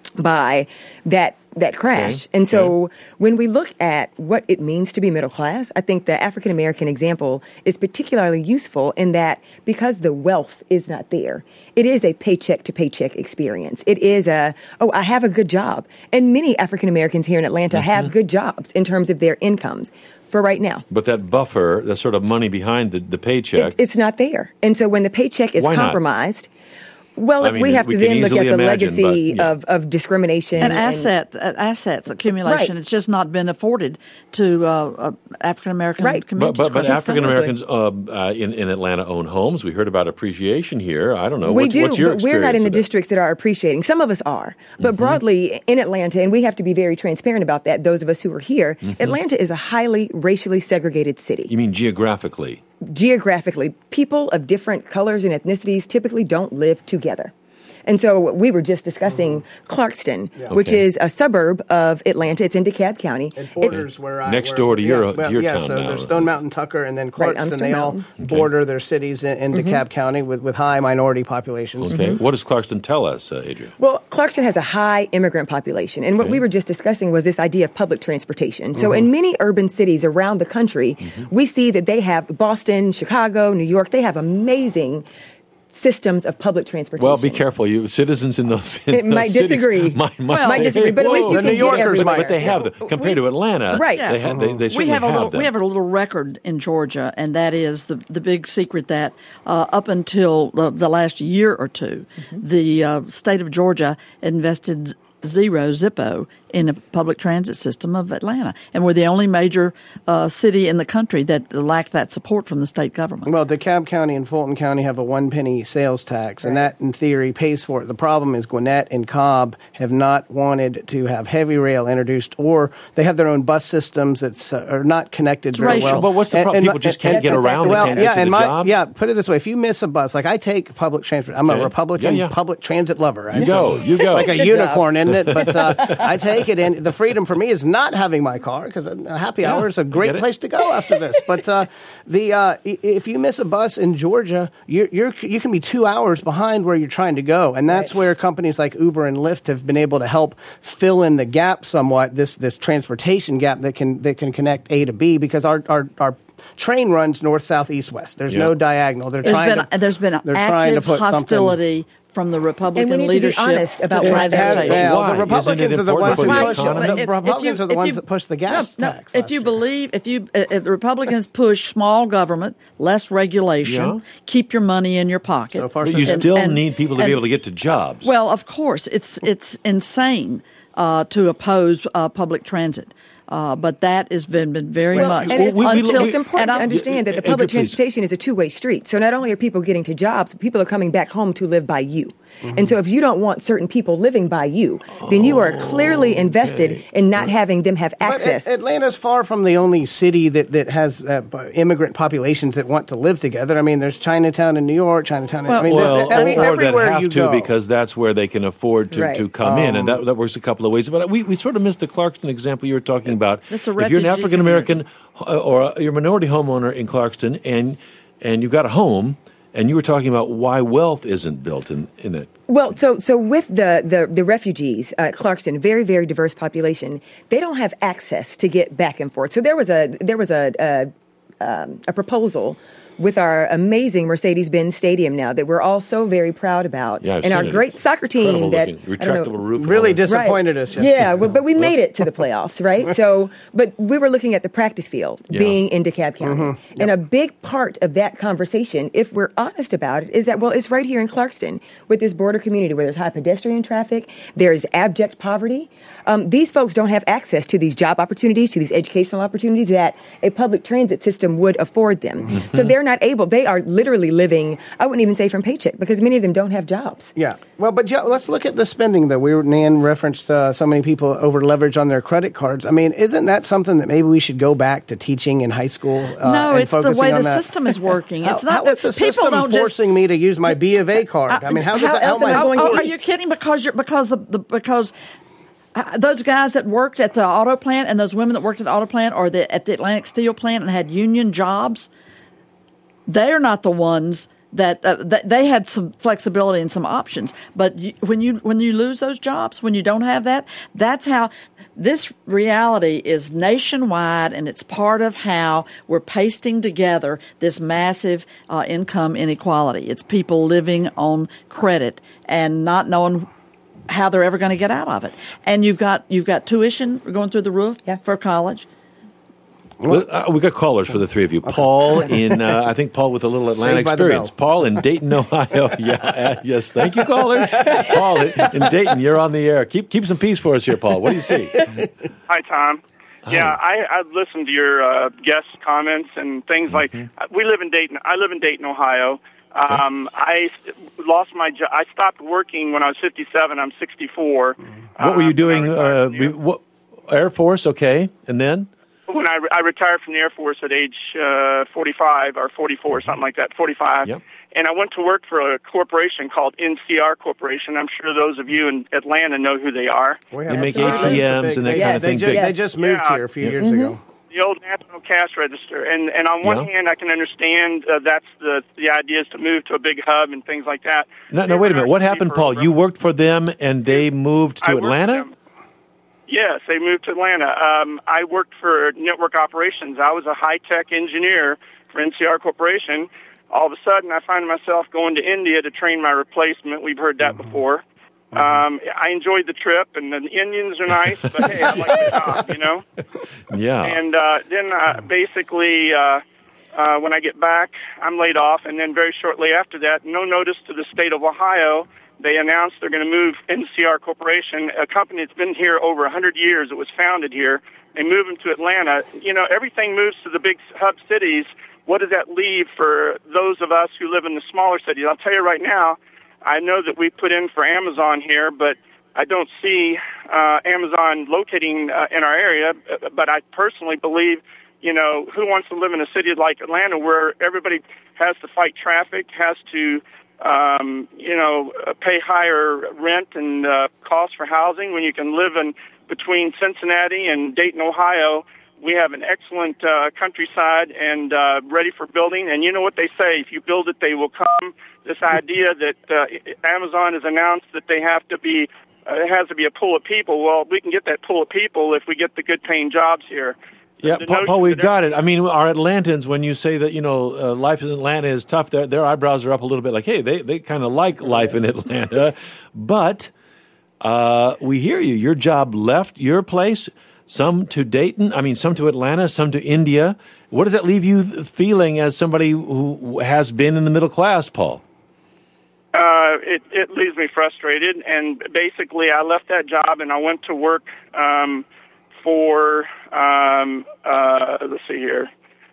by that that crash. Okay. And so Okay. when we look at what it means to be middle class, I think the African American example is particularly useful in that because the wealth is not there, it is a paycheck to paycheck experience. It is a, oh, I have a good job. And many African Americans here in Atlanta Mm-hmm. have good jobs in terms of their incomes for right now. But that buffer, the sort of money behind the, the paycheck. It, it's not there. And so when the paycheck is Why not? compromised, well, I mean, we have we to can then look easily at the imagine, legacy but, yeah. of, of discrimination. And asset uh, assets accumulation. Right. It's just not been afforded to uh, uh, African American Right. But, communities. but, but across the African country. Americans uh, uh, in, in Atlanta own homes. We heard about appreciation here. I don't know. We what's, do, what's your but we're not experience in the of that? districts that are appreciating. Some of us are. But Mm-hmm. broadly, in Atlanta, and we have to be very transparent about that, those of us who are here, Atlanta is a highly racially segregated city. You mean geographically? Geographically, people of different colors and ethnicities typically don't live together. And so we were just discussing mm-hmm. Clarkston, Yeah. which Okay. is a suburb of Atlanta. It's in DeKalb County. It borders where I next where- door to your- yeah, well, your yeah, town so now. there's Stone Mountain, Tucker, and then Right, I'm Clarkston. Stone they all Mountain. Okay. border their cities in, in Mm-hmm. DeKalb County with, with high minority populations. Okay. What does Clarkston tell us, uh, Adria? Well, Clarkston has a high immigrant population. And what Okay. we were just discussing was this idea of public transportation. So Mm-hmm. in many urban cities around the country, we see that they have Boston, Chicago, New York, they have amazing systems of public transportation. Well, be careful. You citizens in those, in It those might cities disagree. Might, might, Well, might say, disagree, hey, but at least whoa. you The can New get Yorkers everywhere. might. But they have the, compared to Atlanta, Right. they, have, they, they we certainly have a little them. we have a little record in Georgia, and that is the the big secret that uh, up until the, the last year or two, Mm-hmm. the uh, state of Georgia invested zero Zippo in a public transit system of Atlanta. And we're the only major uh, city in the country that lacked that support from the state government. Well, DeKalb County and Fulton County have a one penny sales tax, right. and that, in theory, pays for it. The problem is Gwinnett and Cobb have not wanted to have heavy rail introduced, or they have their own bus systems that uh, are not connected it's very racial. well. Well, what's the problem? And, People and, just and, can't get and, around. Well, they can't yeah, get to and the my, jobs. yeah, put it this way. If you miss a bus, like I take public transport. I'm Okay. a Republican yeah, yeah. public transit lover. Right? You go. You go. It's like a Good unicorn, job. isn't it? But uh, I take it, and the freedom for me is not having my car, because a happy Yeah, hour is a I great get it. place to go after this. But uh, the uh, if you miss a bus in Georgia, you're, you're you can be two hours behind where you're trying to go, and that's Right. where companies like Uber and Lyft have been able to help fill in the gap somewhat. This this transportation gap that can that can connect A to B, because our our, our train runs north, south, east, west. There's Yeah. no diagonal. They're There's trying been, to, there's been they're trying to active put something- hostility from the Republican And we need to be leadership honest about to why It that has- takes. well, Why? the Republicans Isn't it are the ones who important push. for the economy? The If- Republicans if you- are the if ones you- that push the gas no, no, tax. If last you year. believe, if you, if the Republicans push small government, less regulation, Yeah. keep your money in your pocket. So far, But so you good. still and- need people to and- be able to get to jobs. Well, of course, it's it's insane uh, to oppose uh, public transit. Uh, but that has been, been very Well, much and it's, we- we- until, we- it's important and to I'm- understand that the Uh, public please. transportation is a two-way street. So not only are people getting to jobs, people are coming back home to live by you. Mm-hmm. And so if you don't want certain people living by you, then you are clearly invested in not having them have But access. A- Atlanta's far from the only city that, that has uh, immigrant populations that want to live together. I mean, there's Chinatown in New York, Chinatown in I mean, well, there- I mean, or that everywhere have you to go. because that's where they can afford to, Right. to come in, and Um, that, that works a couple of ways. But we, we sort of missed the Clarkston example you were talking about. That's a if you're an refugee African American uh, or you're a minority homeowner in Clarkston, and and you've got a home, and you were talking about why wealth isn't built in, in it. Well, so so with the the, the refugees, uh, Clarkston, very very diverse population. They don't have access to get back and forth. So there was a there was a a, um, a proposal with our amazing Mercedes-Benz Stadium now that we're all so very proud about, Yeah, I've and seen our it. great It's soccer team incredible that looking. I don't know, Retractable roof. and all really that. disappointed Right. us yesterday. Yeah, but, but we made it to the playoffs, right? So, but we were looking at the practice field Yeah. being in DeKalb County. Mm-hmm. And a big part of that conversation, if we're honest about it, is that, well, it's right here in Clarkston with this border community where there's high pedestrian traffic, there's abject poverty. Um, these folks don't have access to these job opportunities, to these educational opportunities that a public transit system would afford them. Mm-hmm. So they're not able, they are literally living, I wouldn't even say from paycheck, because many of them don't have jobs. Yeah. Well, but yeah, let's look at the spending, though. We were, Nan referenced uh, so many people over leverage on their credit cards. I mean, isn't that something that maybe we should go back to teaching in high school? Uh, No, and it's the focusing way on the that? system is working. How, It's not how is the people system don't just forcing me to use my B of A card? I mean, how does how that? else How am I am going Oh, to are eat? you kidding? Because you're because the, the because uh, those guys that worked at the auto plant and those women that worked at the auto plant or the, at the Atlantic Steel plant and had union jobs, they're not the ones that, uh, that they had some flexibility and some options. But you, when you when you lose those jobs, when you don't have that, that's how this reality is nationwide, and it's part of how we're pasting together this massive uh, income inequality. It's people living on credit and not knowing how they're ever going to get out of it. And you've got you've got tuition going through the roof Yeah. for college. Well, uh, we got callers for the three of you. Paul in, uh, I think Paul with a little Atlanta Saved by the experience. bell. Paul in Dayton, Ohio. Yeah, uh, yes. Thank you, callers. Paul in, in Dayton, you're on the air. Keep keep some peace for us here, Paul. What do you see? Hi, Tom. Yeah, I, I've listened to your uh, guest comments and things like. We live in Dayton. I live in Dayton, Ohio. Um, I lost my job. I stopped working when I was fifty-seven. I'm sixty-four. What were you Uh, doing? when I retired Uh, from the be- Air- what, Air Force, okay. And then? when I, re- I retired from the Air Force at age uh, forty-five or forty-four, something like that, forty-five. Yep. And I went to work for a corporation called N C R Corporation. I'm sure those of you in Atlanta know who they are. We They have make some- A T Ms and that they, kind of they thing. ju- big. They just moved Yeah. here a few Yeah. years ago. The old National Cash Register, and and on one Yeah. hand, I can understand uh, that's the the idea is to move to a big hub and things like that. No, They no, wait a were minute. What actually happened, for Paul? over- You worked for them and they moved I to worked for Atlanta? them. Yes, they moved to Atlanta. Um, I worked for network operations. I was a high-tech engineer for N C R Corporation. All of a sudden, I find myself going to India to train my replacement. We've heard that Mm-hmm. before. Um, I enjoyed the trip, and the Indians are nice, but hey, I like the job, you know? Yeah. And uh, then uh, basically, uh, uh, when I get back, I'm laid off, and then very shortly after that, no notice to the state of Ohio They announced they're going to move N C R Corporation, a company that's been here over one hundred years. It was founded here. They move them to Atlanta. You know, everything moves to the big hub cities. What does that leave for those of us who live in the smaller cities? I'll tell you right now, I know that we put in for Amazon here, but I don't see uh, Amazon locating uh, in our area. But I personally believe, you know, who wants to live in a city like Atlanta where everybody has to fight traffic, has to, um, you know, pay higher rent and uh, costs for housing when you can live in between Cincinnati and Dayton, Ohio? We have an excellent uh, countryside and uh, ready for building. And you know what they say, if you build it, they will come. This idea that uh, Amazon has announced that they have to be, uh, it has to be a pool of people. Well, we can get that pool of people if we get the good-paying jobs here. Yeah, Paul, Paul we've got it. I mean, our Atlantans, when you say that, you know, uh, life in Atlanta is tough, their, their eyebrows are up a little bit like, hey, they, they kind of like life in Atlanta. But uh, we hear you. Your job left your place. Some to Dayton, I mean, some to Atlanta, some to India. What does that leave you feeling as somebody who has been in the middle class, Paul? Uh, it, it leaves me frustrated, and basically I left that job and I went to work um, for, um, uh, let's see here,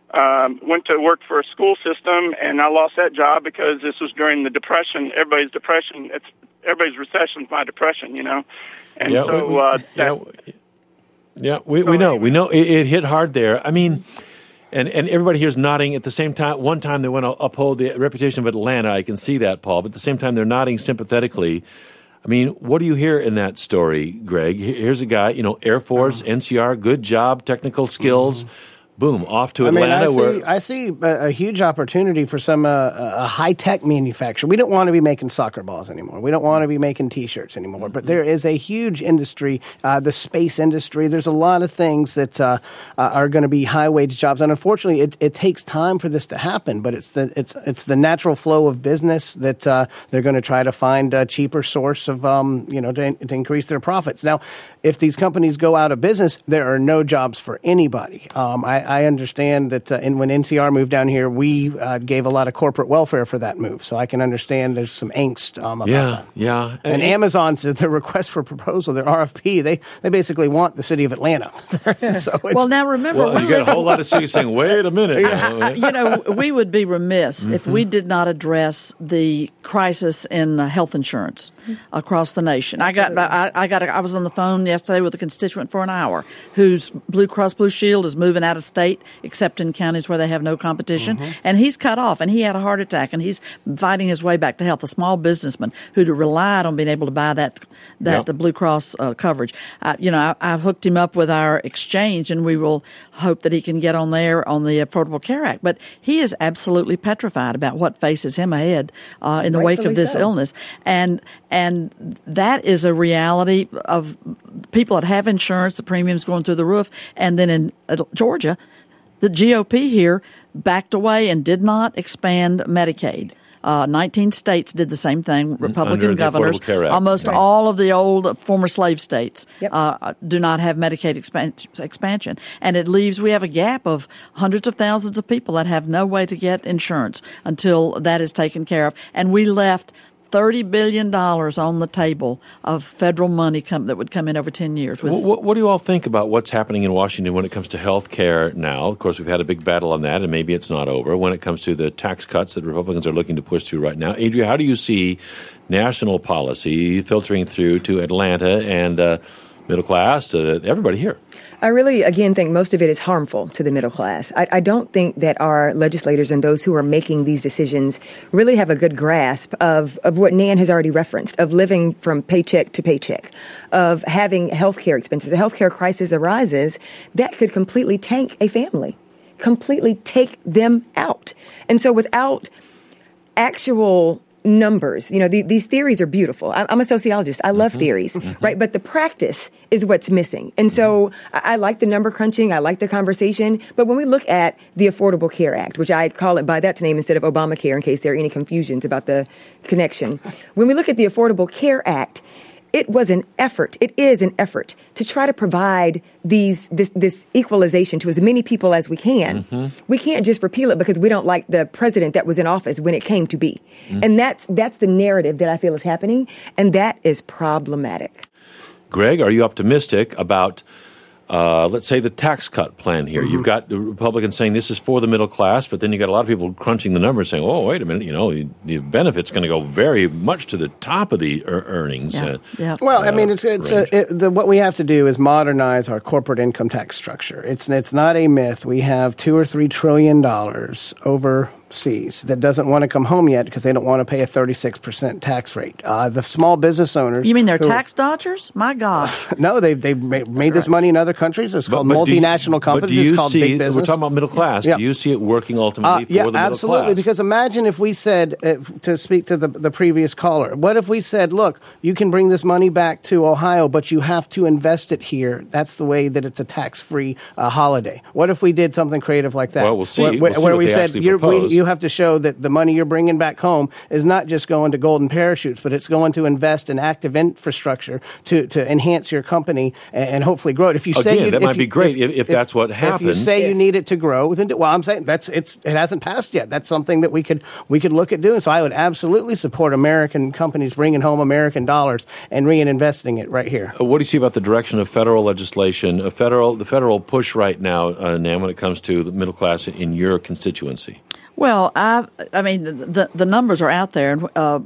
um, went to work for a school system, and I lost that job because this was during the Depression. Everybody's depression, it's everybody's recession is my depression, you know. And yeah, so we, uh, yeah, that... Yeah, we, we know. We know it, it hit hard there. I mean, and, and everybody here is nodding at the same time. One time they want to uphold the reputation of Atlanta. I can see that, Paul. But at the same time, they're nodding sympathetically. I mean, what do you hear in that story, Greg? Here's a guy, you know, Air Force, N C R, good job, technical skills. Mm-hmm. Boom, off to Atlanta. I mean, I see, where I see a, a huge opportunity for some uh, a high-tech manufacturer. We don't want to be making soccer balls anymore. We don't want to be making T-shirts anymore. But there is a huge industry, uh, the space industry. There's a lot of things that uh, uh, are going to be high-wage jobs. And unfortunately, it, it takes time for this to happen. But it's the it's it's the natural flow of business that uh, they're going to try to find a cheaper source of um, you know to, to increase their profits. Now, if these companies go out of business, there are no jobs for anybody. Um, I, I understand that uh, in, when N C R moved down here, we uh, gave a lot of corporate welfare for that move. So I can understand there's some angst um, about yeah, that. Yeah, yeah. And, and Amazon's their request for proposal, their R F P, they they basically want the city of Atlanta. so well, now remember, well, you got a whole lot of cities saying, "Wait a minute." I, I, you know, we would be remiss mm-hmm. if we did not address the crisis in uh, health insurance across the nation. Absolutely. I got I, I got a, I was on the phone yesterday with a constituent for an hour whose Blue Cross Blue Shield is moving out of state, except in counties where they have no competition. Mm-hmm. And he's cut off, and he had a heart attack, and he's fighting his way back to health. A small businessman who relied on being able to buy that that yep. the Blue Cross uh, coverage. Uh, you know, I, I've hooked him up with our exchange, and we will hope that he can get on there on the Affordable Care Act. But he is absolutely petrified about what faces him ahead uh, in the Rightfully wake of this so. illness. And and that is a reality of people that have insurance, the premiums going through the roof. And then in Georgia, the G O P here backed away and did not expand Medicaid. Uh, nineteen states did the same thing. Republican governors. Almost right. all of the old former slave states yep. uh, do not have Medicaid expan- expansion. And it leaves, we have a gap of hundreds of thousands of people that have no way to get insurance until that is taken care of. And we left thirty billion dollars on the table of federal money come, that would come in over ten years. What, what, what do you all think about what's happening in Washington when it comes to health care now? Of course, we've had a big battle on that, and maybe it's not over. When it comes to the tax cuts that Republicans are looking to push through right now, Adria, how do you see national policy filtering through to Atlanta and uh, middle class, uh, everybody here? I really, again, think most of it is harmful to the middle class. I, I don't think that our legislators and those who are making these decisions really have a good grasp of, of what Nan has already referenced, of living from paycheck to paycheck, of having health care expenses. A health care crisis arises that could completely tank a family, completely take them out. And so without actual numbers, you know, the, these theories are beautiful. I'm, I'm a sociologist. I love mm-hmm. theories, mm-hmm. right? But the practice is what's missing. And so I, I like the number crunching. I like the conversation. But when we look at the Affordable Care Act, which I call it by that name instead of Obamacare in case there are any confusions about the connection. When we look at the Affordable Care Act, it was an effort, it is an effort to try to provide these this, this equalization to as many people as we can. Mm-hmm. We can't just repeal it because we don't like the president that was in office when it came to be. Mm-hmm. And that's that's the narrative that I feel is happening, and that is problematic. Greg, are you optimistic about, uh, let's say, the tax cut plan here? Mm-hmm. You've got the Republicans saying this is for the middle class, but then you've got a lot of people crunching the numbers saying, oh, wait a minute, you know, the, the benefit's going to go very much to the top of the er- earnings. Yeah. Uh, yeah. Well, I mean, it's, it's a, it, the, what we have to do is modernize our corporate income tax structure. It's, it's not a myth. We have two or three trillion dollars over seas that doesn't want to come home yet because they don't want to pay a thirty-six percent tax rate. Uh, the small business owners... You mean they're who, tax dodgers? My gosh. No, they've, they've made, made this money in other countries. It's called but, but multinational you, companies. But do you it's called see, big business. We're talking about middle class. Yeah. Do you see it working ultimately uh, for yeah, the middle absolutely, class? Because imagine if we said, uh, to speak to the, the previous caller, what if we said, look, you can bring this money back to Ohio, but you have to invest it here. That's the way that it's a tax-free uh, holiday. What if we did something creative like that? Well, we'll see. Where, We'll see where what we they said, actually you're, we, propose. you have to show that the money you're bringing back home is not just going to golden parachutes, but it's going to invest in active infrastructure to, to enhance your company and, and hopefully grow it. If you say Again, you, that if might you, be great if, if, if that's what happens. If you say you need it to grow, then do, well, I'm saying that's it's it hasn't passed yet. That's something that we could we could look at doing. So I would absolutely support American companies bringing home American dollars and reinvesting it right here. Uh, what do you see about the direction of federal legislation, a federal the federal push right now, uh, Nan, when it comes to the middle class in your constituency? Well, I, I mean, the the numbers are out there, and uh,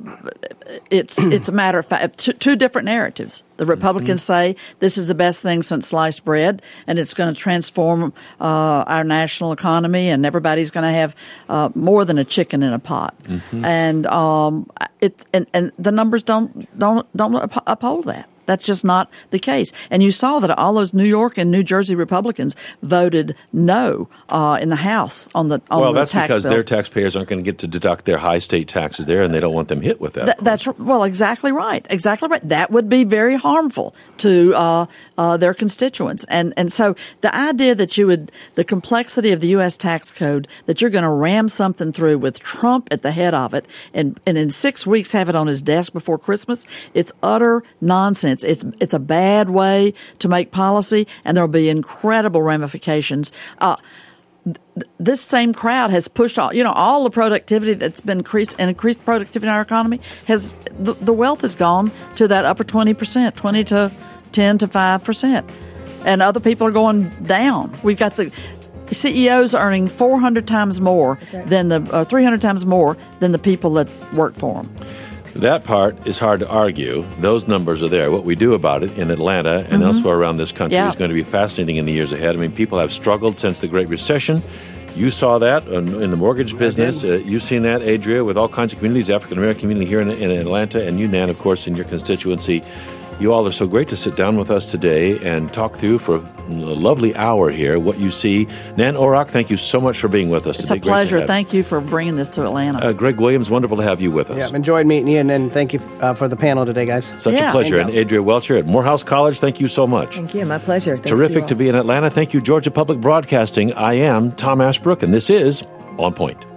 it's it's a matter of fact. Two, two different narratives. The Republicans mm-hmm. say this is the best thing since sliced bread, and it's going to transform uh, our national economy, and everybody's going to have uh, more than a chicken in a pot. Mm-hmm. And um, it and, and the numbers don't don't don't uphold that. That's just not the case. And you saw that all those New York and New Jersey Republicans voted no uh, in the House on the on well, the that's tax because bill. their taxpayers aren't going to get to deduct their high state taxes there, and they don't want them hit with that. Th- that's well, exactly right, exactly right. That would be very harmful to uh, uh, their constituents, and and so the idea that you would the complexity of the U S tax code, that you're going to ram something through with Trump at the head of it, and and in six weeks have it on his desk before Christmas, it's utter nonsense. It's it's a bad way to make policy, and there will be incredible ramifications. Uh, th- this same crowd has pushed all, you know, all the productivity that's been increased and increased productivity in our economy has the, the wealth has gone to that upper twenty percent, twenty to ten to five percent, and other people are going down. We've got the C E Os earning four hundred times more right. than the uh, three hundred times more than the people that work for them. That part is hard to argue. Those numbers are there. What we do about it in Atlanta and mm-hmm. elsewhere around this country yeah. is going to be fascinating in the years ahead. I mean, people have struggled since the Great Recession. You saw that in the mortgage business. Uh, you've seen that, Adria, with all kinds of communities, African-American community here in, in Atlanta, and you, Nan, of course, in your constituency. You all are so great to sit down with us today and talk through for a lovely hour here what you see. Nan Orrock, thank you so much for being with us it's today. It's a pleasure. Thank you for bringing this to Atlanta. Uh, Greg Williams, wonderful to have you with us. Yeah, I've enjoyed meeting you, and, and thank you uh, for the panel today, guys. Such yeah. a pleasure. And Adria Welcher at Morehouse College, thank you so much. Thank you. My pleasure. Thanks Terrific to, to be in Atlanta. Thank you, Georgia Public Broadcasting. I am Tom Ashbrook, and this is On Point.